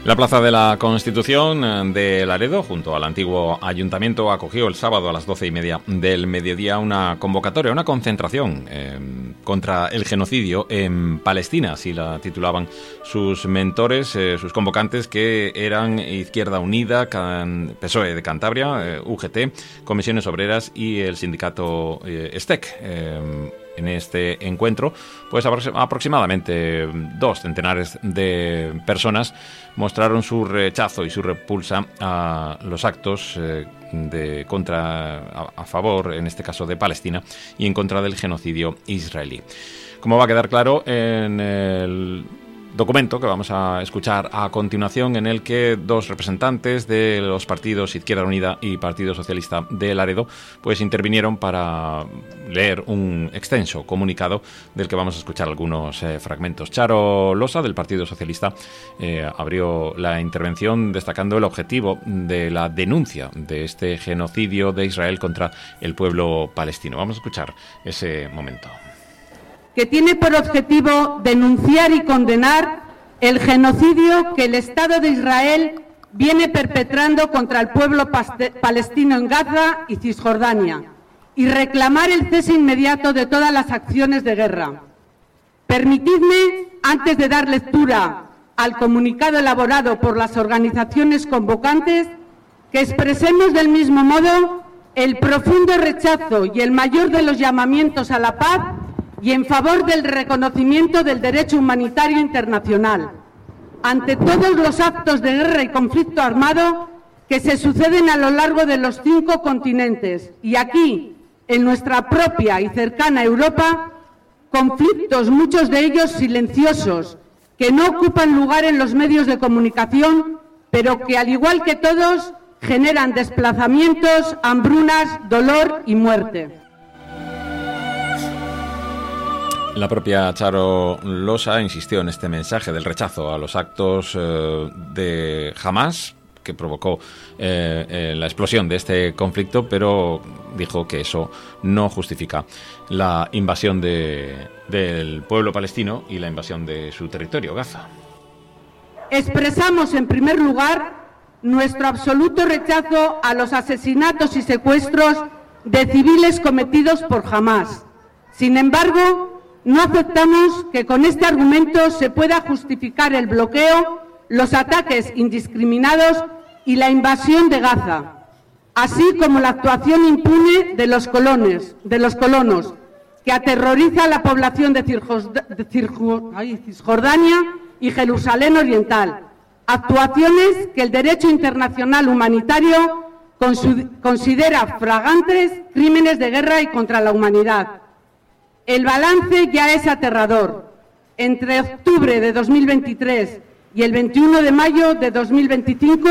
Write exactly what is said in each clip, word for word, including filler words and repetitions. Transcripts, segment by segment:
La Plaza de la Constitución de Laredo, junto al antiguo ayuntamiento, acogió el sábado a las doce y media del mediodía una convocatoria, una concentración eh, contra el genocidio en Palestina, así la titulaban sus mentores, eh, sus convocantes, que eran Izquierda Unida, Can, P S O E de Cantabria, eh, U G T, Comisiones Obreras y el sindicato eh, STEC. Eh, En este encuentro, pues aproximadamente dos centenares de personas mostraron su rechazo y su repulsa a los actos eh, de contra a, a favor, en este caso de Palestina, y en contra del genocidio israelí. Como va a quedar claro en el documento que vamos a escuchar a continuación, en el que dos representantes de los partidos Izquierda Unida y Partido Socialista de Laredo pues intervinieron para leer un extenso comunicado del que vamos a escuchar algunos eh, fragmentos. Charo Losa, del Partido Socialista, eh, abrió la intervención destacando el objetivo de la denuncia de este genocidio de Israel contra el pueblo palestino. Vamos a escuchar ese momento. Que tiene por objetivo denunciar y condenar el genocidio que el Estado de Israel viene perpetrando contra el pueblo palestino en Gaza y Cisjordania, y reclamar el cese inmediato de todas las acciones de guerra. Permitidme, antes de dar lectura al comunicado elaborado por las organizaciones convocantes, que expresemos del mismo modo el profundo rechazo y el mayor de los llamamientos a la paz y en favor del reconocimiento del derecho humanitario internacional ante todos los actos de guerra y conflicto armado que se suceden a lo largo de los cinco continentes y aquí, en nuestra propia y cercana Europa, conflictos, muchos de ellos silenciosos, que no ocupan lugar en los medios de comunicación, pero que, al igual que todos, generan desplazamientos, hambrunas, dolor y muerte. La propia Charo Losa insistió en este mensaje del rechazo a los actos eh, de Hamás, que provocó eh, eh, la explosión de este conflicto, pero dijo que eso no justifica la invasión de, del pueblo palestino y la invasión de su territorio, Gaza. Expresamos, en primer lugar, nuestro absoluto rechazo a los asesinatos y secuestros de civiles cometidos por Hamás. Sin embargo, no aceptamos que con este argumento se pueda justificar el bloqueo, los ataques indiscriminados y la invasión de Gaza, así como la actuación impune de los colonos, de los colonos que aterroriza a la población de Cisjordania y Jerusalén Oriental, actuaciones que el derecho internacional humanitario considera flagrantes crímenes de guerra y contra la humanidad. El balance ya es aterrador. Entre octubre de dos mil veintitrés y el veintiuno de mayo de dos mil veinticinco,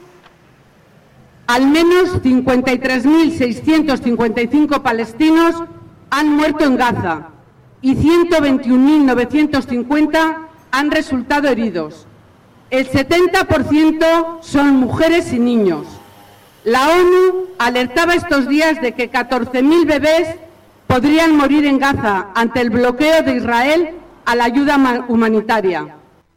al menos cincuenta y tres mil seiscientos cincuenta y cinco palestinos han muerto en Gaza y ciento veintiún mil novecientos cincuenta han resultado heridos. El setenta por ciento son mujeres y niños. La ONU alertaba estos días de que catorce mil bebés podrían morir en Gaza ante el bloqueo de Israel a la ayuda humanitaria.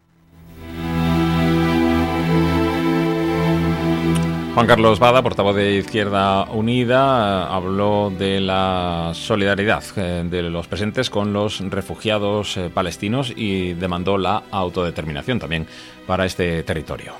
Juan Carlos Bada, portavoz de Izquierda Unida, habló de la solidaridad de los presentes con los refugiados palestinos y demandó la autodeterminación también para este territorio.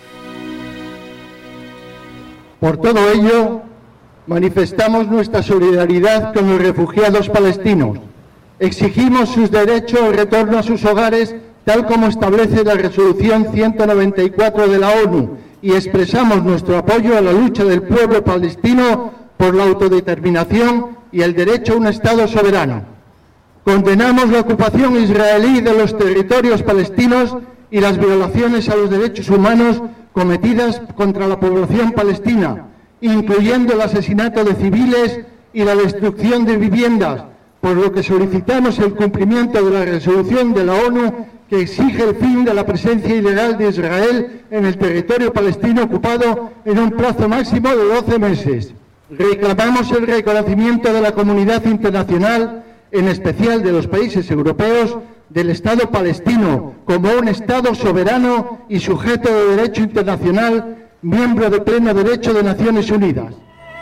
Por todo ello, manifestamos nuestra solidaridad con los refugiados palestinos. Exigimos sus derechos al retorno a sus hogares, tal como establece la resolución ciento noventa y cuatro de la ONU, y expresamos nuestro apoyo a la lucha del pueblo palestino por la autodeterminación y el derecho a un Estado soberano. Condenamos la ocupación israelí de los territorios palestinos y las violaciones a los derechos humanos cometidas contra la población palestina, incluyendo el asesinato de civiles y la destrucción de viviendas, por lo que solicitamos el cumplimiento de la resolución de la ONU que exige el fin de la presencia ilegal de Israel en el territorio palestino ocupado en un plazo máximo de doce meses. Reclamamos el reconocimiento de la comunidad internacional, en especial de los países europeos, del Estado palestino como un Estado soberano y sujeto de derecho internacional, miembro de pleno derecho de Naciones Unidas.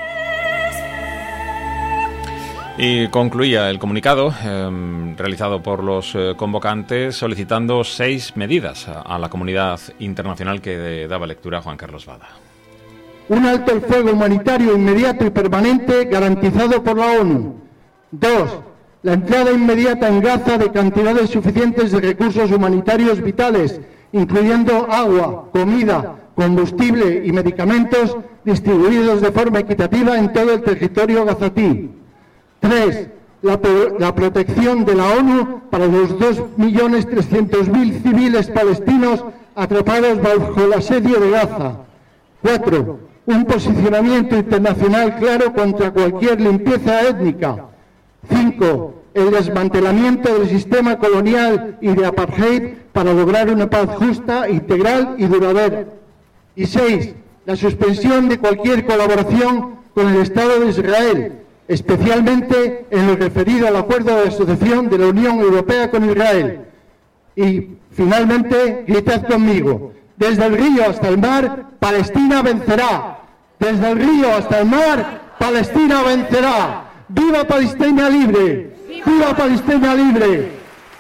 Y concluía el comunicado eh, realizado por los eh, convocantes solicitando seis medidas a, a la comunidad internacional que de, daba lectura a Juan Carlos Bada. Un alto el fuego humanitario inmediato y permanente garantizado por la ONU. Dos, la entrada inmediata en Gaza de cantidades suficientes de recursos humanitarios vitales, incluyendo agua, comida, combustible y medicamentos distribuidos de forma equitativa en todo el territorio gazatí. Tres, la, la protección de la ONU para los dos millones trescientos mil civiles palestinos atrapados bajo el asedio de Gaza. Cuatro, un posicionamiento internacional claro contra cualquier limpieza étnica. Cinco, el desmantelamiento del sistema colonial y de apartheid para lograr una paz justa, integral y duradera. Y seis, la suspensión de cualquier colaboración con el Estado de Israel, especialmente en lo referido al acuerdo de asociación de la Unión Europea con Israel. Y, finalmente, gritad conmigo: desde el río hasta el mar, Palestina vencerá. Desde el río hasta el mar, Palestina vencerá. ¡Viva Palestina libre! ¡Viva Palestina libre!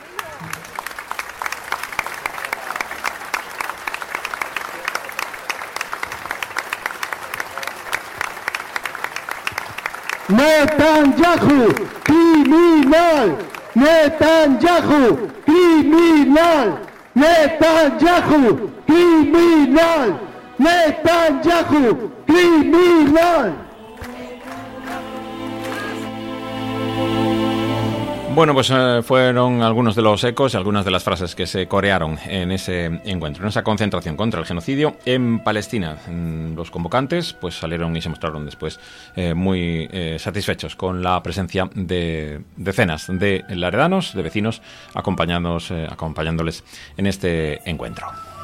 Netanyahu, criminal. Netanyahu, criminal. Netanyahu, criminal. Netanyahu, criminal. Bueno, pues eh, fueron algunos de los ecos y algunas de las frases que se corearon en ese encuentro, en esa concentración contra el genocidio en Palestina. Los convocantes pues salieron y se mostraron después eh, muy eh, satisfechos con la presencia de decenas de laredanos, de vecinos, acompañándoles, eh, acompañándoles en este encuentro.